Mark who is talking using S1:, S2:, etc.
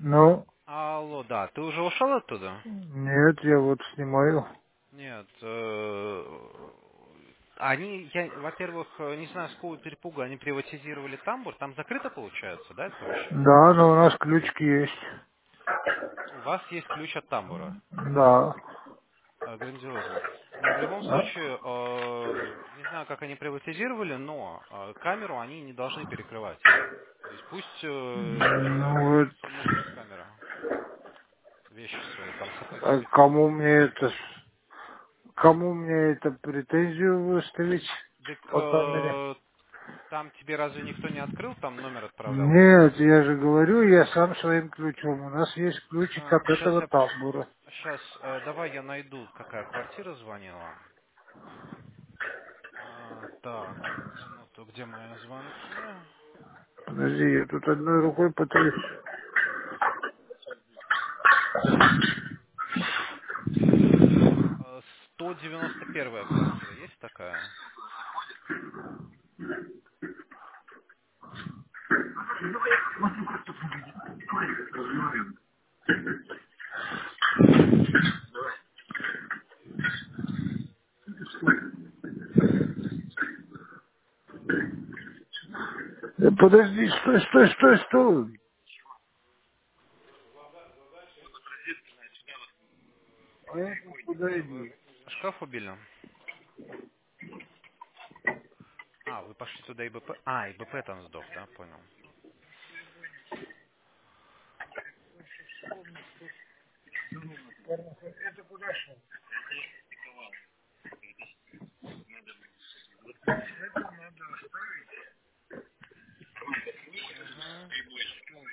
S1: Ну,
S2: Алло, да. Ты уже ушел оттуда?
S1: нет, я вот снимаю.
S2: Нет. Во-первых, не знаю, с какого перепуга они приватизировали тамбур. Там закрыто получается, да, это помещение?
S1: Да, но у нас ключики есть.
S2: У вас есть ключ от тамбура.
S1: Да.
S2: Грандиозно. Но в любом
S1: А,
S2: случае, не знаю, как они приватизировали, но камеру они не должны перекрывать. То есть пусть человек
S1: Ну вот,
S2: пользуется может без камеры. Вещи свои, там сапоги
S1: а
S2: какие-то оставляет.
S1: кому мне это претензию выставить
S2: Так
S1: по камере?
S2: там тебе разве никто не открыл, там номер отправлял?
S1: Нет, я же говорю, я сам своим ключом. У нас есть ключик от
S2: Сейчас
S1: этого тамбура.
S2: давай я найду, какая квартира звонила. Так, минуту, где мои звонки?
S1: Подожди, я тут одной рукой пытаюсь.
S2: 191 квартира, есть такая?
S1: Подожди, стой. А это куда
S2: Вы
S1: иди?
S2: шкаф убили? Вы пошли туда ИБП? ИБП там сдох, да, понял. Угу.